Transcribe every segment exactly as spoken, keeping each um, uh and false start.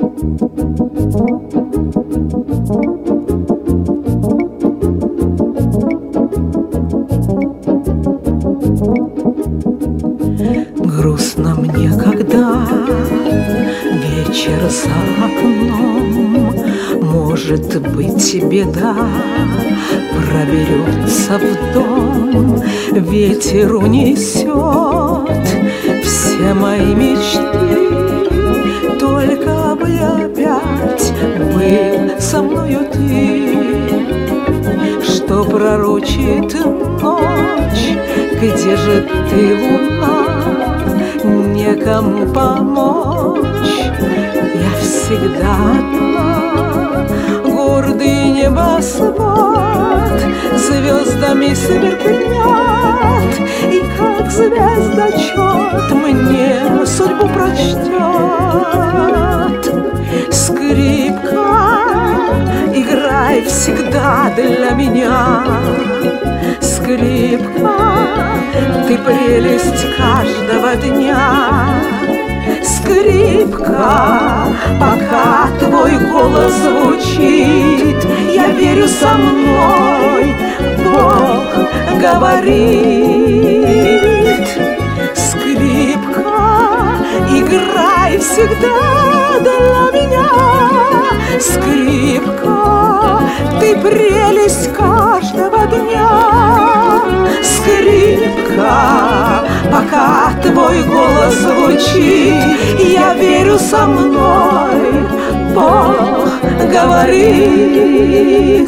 Грустно мне, когда вечер за окном, может быть, беда проберется в дом. Ветер унесет все мои мечты, только бы опять был со мною ты. Что пророчит ночь, где же ты, луна? Некому помочь, я всегда одна. Гордый небосвод звездами сверкнет, и как звездочет мне судьбу прочтет. Скрипка, играй всегда для меня. Скрипка, ты прелесть каждого дня. Скрипка, пока твой голос звучит, я верю, со мной Бог говорит. Скрипка, играй всегда для меня. Скрипка, ты прелесть каждого дня. Скрипка, пока твой голос звучит, я верю, со мной Бог говорит.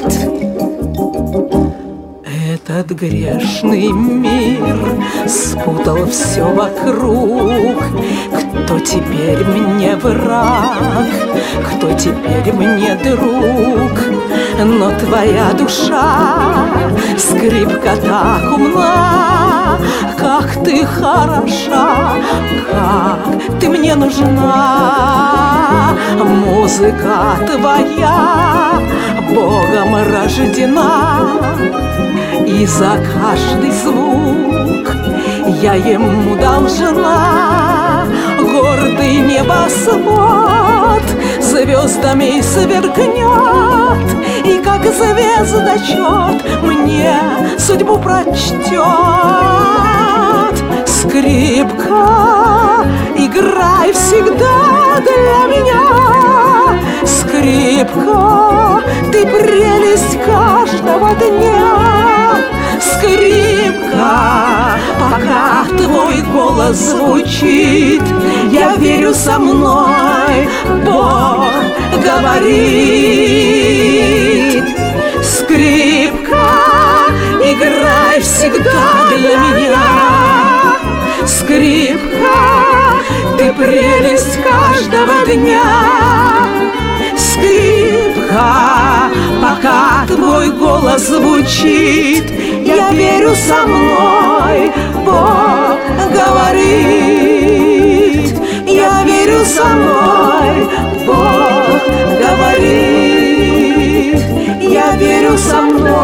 Этот грешный мир спутал все вокруг. Кто теперь мне враг, кто теперь мне друг? Но твоя душа, скрипка, так умна, как ты хороша, как ты мне нужна. Музыка твоя Богом рождена, и за каждый звук я ему должна. Гордый небосвод звездами сверкнет, и как звездочет мне судьбу прочтет. Скрипка, играй всегда для меня. Скрипка, ты прелесть каждого дня. Скрипка, пока твой голос звучит, я верю, со мной Бог говорит. Скрипка, играй всегда для меня. Скрипка, ты прелесть каждого дня. Скрипка, пока твой голос звучит, я верю, со мной Бог говорит. Я верю, со мной Бог говорит. Я верю, со мной